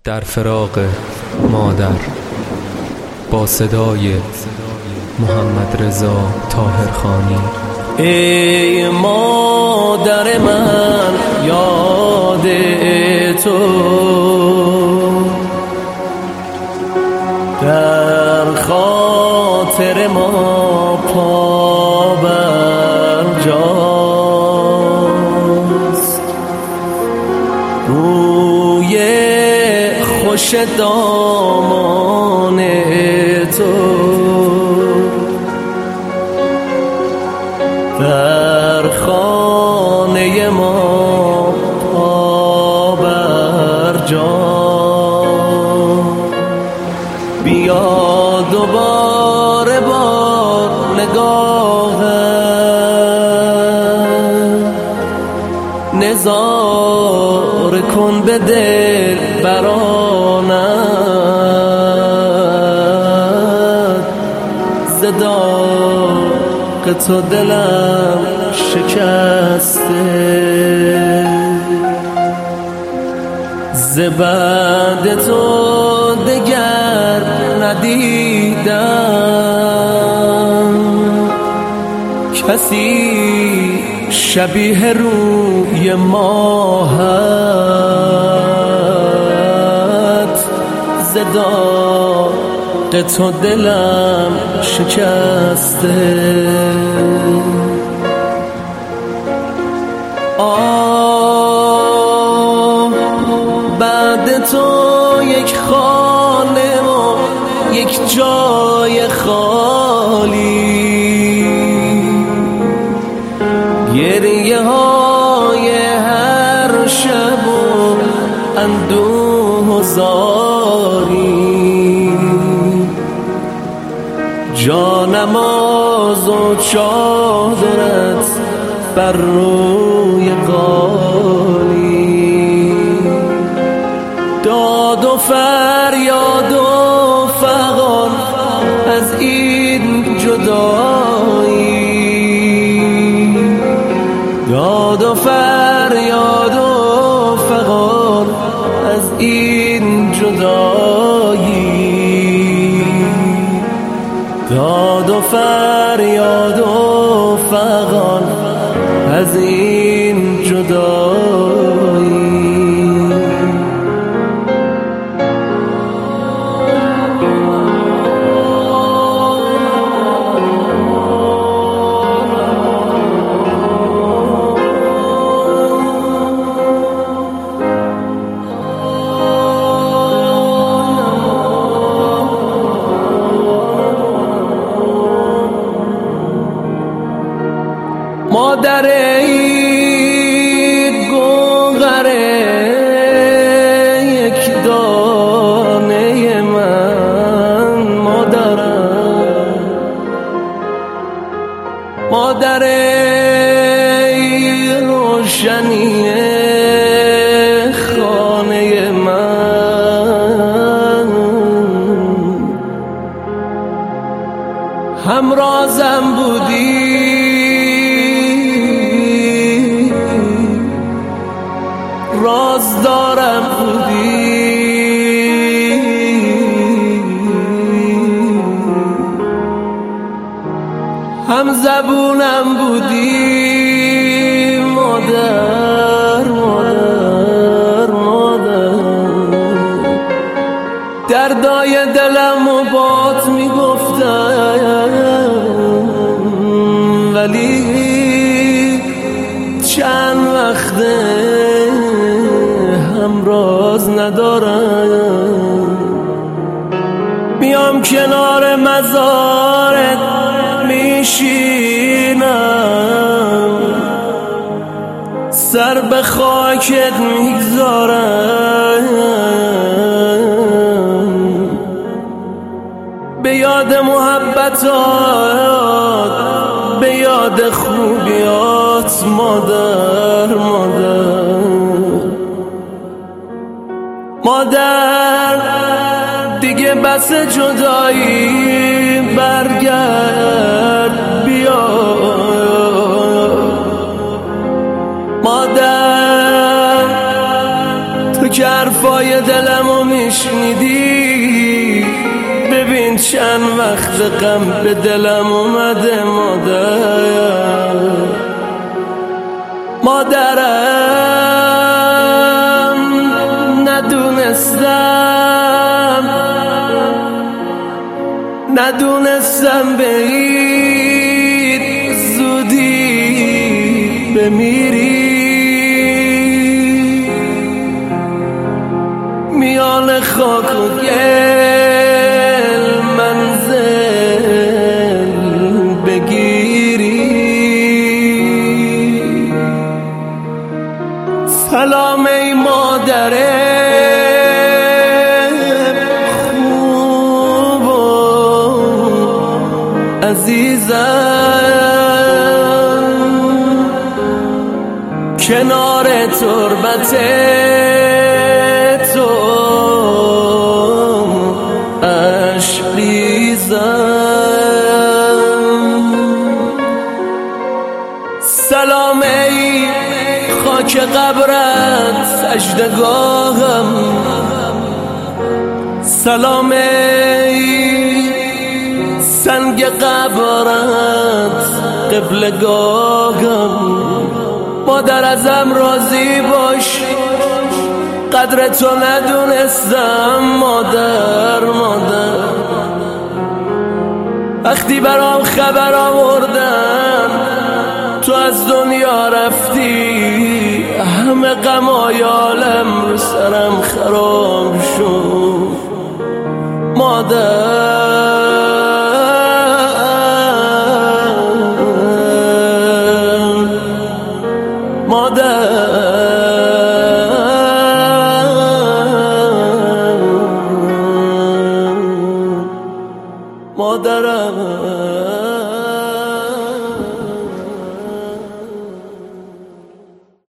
در فراق مادر با صدای محمدرضا طاهرخانی. ای مادر من یاد تو در خاطر ما پابرجاست، روی خوش دامان تو در خانه ما پابرجاست. بیا دوباره بار نگاهم، نظاره کن به دل برانت، زداق تو دلم شکسته، زبد تو دگر ندیدم، کسی شبیه روی ماهت، زداق تو دلم شکسته. بعد تو یک خانه و یک جای خالی، گریه های هر شب و اندوه و زاری، جانماز و چادرت بر روی قالی، داد و فریاد و فغان از این جدایی، داد و فریاد و فغان از این جدایی، داد و فریاد و فغان از این جدایی. مادر ای گوهر یک دانه من، مادرم مادر ای روشنی خانه من، همرازم بودی رازدارم بودی، هم زبونم بودی، مادر مادر مادر، دردای دلم و بات میگفتم، ولی چند وقته همراز ندارم، میام کنار مزارت میشینم، سر به خاکت میگذارم، به یاد محبتات، به یاد خوبیات، مادر مادر دیگه بس جدایی، برگرد بیا مادر، تو که حرف صفای دلمو میشنیدی ببین چند وقت غم به دلم اومده مادرم ندونستم به این زودی بمیری میان خاک و گل منزل بگیری سلام ای مادر خوب و عزیزم کنار تربت تو اشک ریزم سلام ای خاک قبرت سجدگاهم سلام ای سنگ قبرت قبلگاهم مادر ازم راضی باش قدر تو ندونستم مادر وقتی برام خبر آوردن تو از دنیا رفتی همه غمای عالم رو سرم خراب شد مادرم